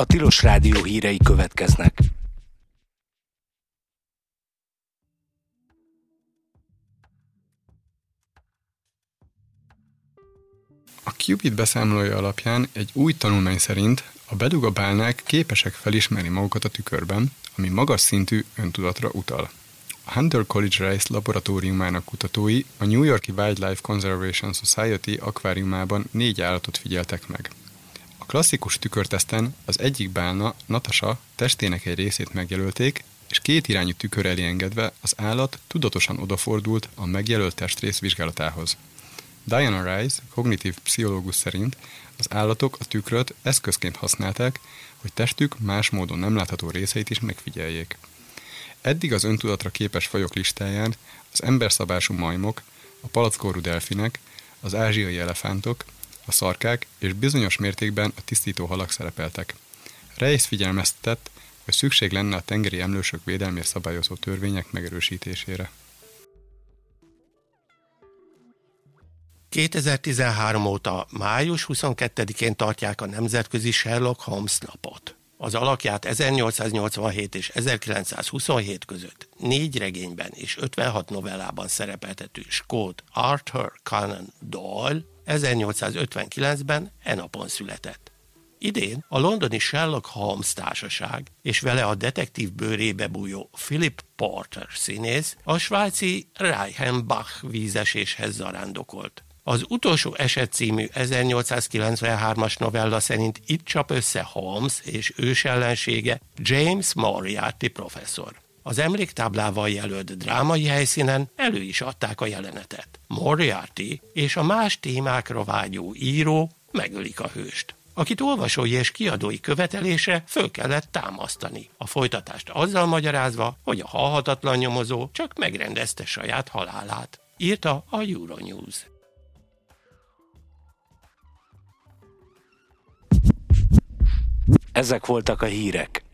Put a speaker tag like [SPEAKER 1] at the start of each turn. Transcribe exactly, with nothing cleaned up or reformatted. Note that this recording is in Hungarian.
[SPEAKER 1] A Tilos Rádió hírei következnek.
[SPEAKER 2] A Cupid beszámolója alapján egy új tanulmány szerint a bedugabálnák képesek felismerni magukat a tükörben, ami magas szintű öntudatra utal. A Hunter College Rice laboratóriumának kutatói a New York-i Wildlife Conservation Society akváriumában négy állatot figyeltek meg. A klasszikus tükörteszten az egyik bálna, Natasha, testének egy részét megjelölték, és két irányú tükör elé engedve az állat tudatosan odafordult a megjelölt testrész vizsgálatához. Diana Rice, kognitív pszichológus szerint az állatok a tükröt eszközként használták, hogy testük más módon nem látható részeit is megfigyeljék. Eddig az öntudatra képes fajok listáján az emberszabású majmok, a palackkorú delfinek, az ázsiai elefántok, a szarkák és bizonyos mértékben a tisztító halak szerepeltek. Rice figyelmeztetett, hogy szükség lenne a tengeri emlősök védelmét szabályozó törvények megerősítésére.
[SPEAKER 3] kétezer-tizenhárom óta május huszonkettedikén tartják a nemzetközi Sherlock Holmes napot. Az alakját ezernyolcszáznyolcvanhét és ezerkilencszázhuszonhét között négy regényben és ötvenhat novellában szerepeltető skót Arthur Conan Doyle ezernyolcszázötvenkilencben e napon született. Idén a londoni Sherlock Holmes társaság és vele a detektív bőrébe bújó Philip Porter színész a svájci Reichenbach vízeséshez zarándokolt. Az utolsó eset című ezernyolcszázkilencvenhármas novella szerint itt csap össze Holmes és ősellensége James Moriarty professzor. Az emléktáblával jelölt drámai helyszínen elő is adták a jelenetet. Moriarty és a más témákra vágyó író megölik a hőst, akit olvasói és kiadói követelése föl kellett támasztani. A folytatást azzal magyarázva, hogy a halhatatlan nyomozó csak megrendezte saját halálát, írta a Euronews.
[SPEAKER 1] Ezek voltak a hírek.